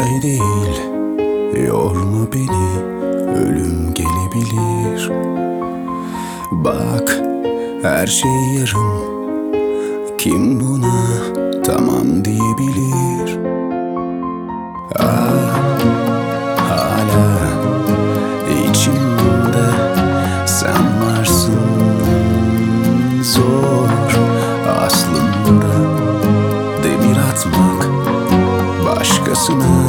Kolay değil, yorma beni, ölüm gelebilir. Bak, her şey yarım, kim buna tamam diyebilir? Hala içimde sen varsın. Zor aslında demir atmak başkasına.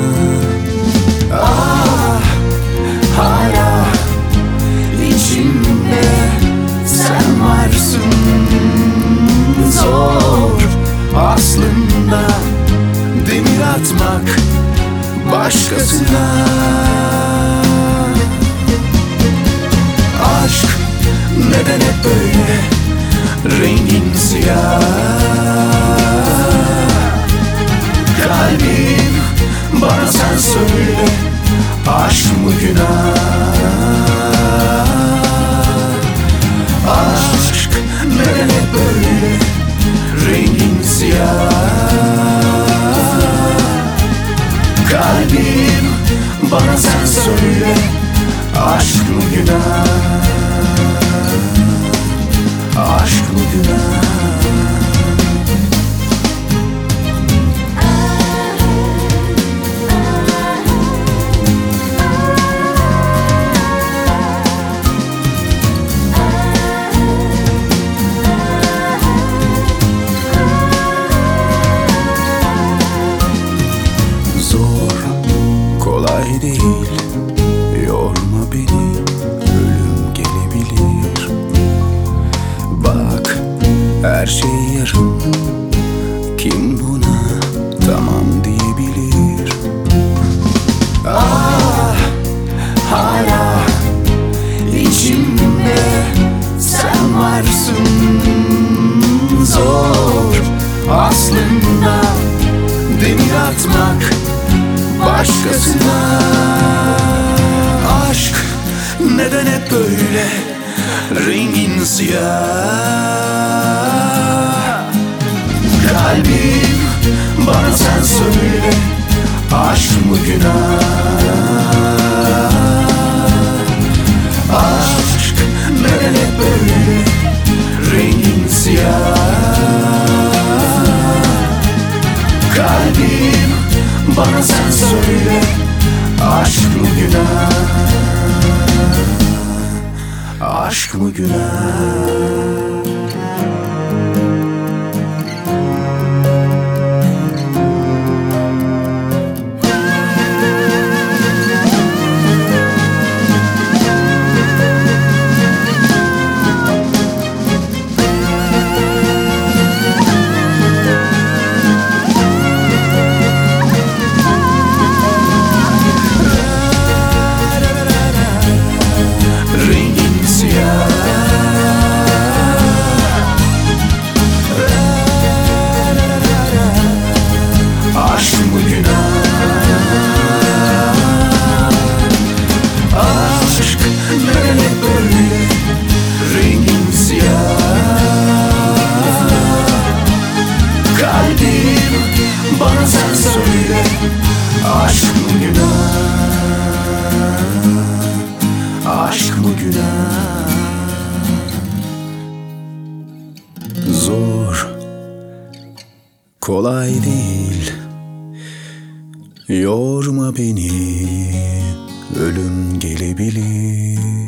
Hala içimde sen varsın. Zor aslında demir atmak başkasına. Aşk neden hep böyle, rengin siyah? Kalbim bana sen söyle, aşk mı günah? Aşk neden hep böyle, rengin siyah? Kalbim bana sen söyle, aşk mı günah? Aşk mı günah? Zor, kolay değil, yorma beni, ölüm gelebilir. Bak, her şey yarım, kim buna tamam diyebilir? Hala içimde sen varsın. Zor aslında demir atmak başkasına. Aşk neden hep böyle, rengin siyah? Kalbim bana sen söyle, aşk mı günah? Aşk neden hep böyle, rengin siyah? Kalbim bana sen söyle, aşk mı günah? Aşk mı günah? Bana sen söyle, aşk mı günah? Aşk mı günah? Zor, kolay değil, yorma beni, ölüm gelebilir.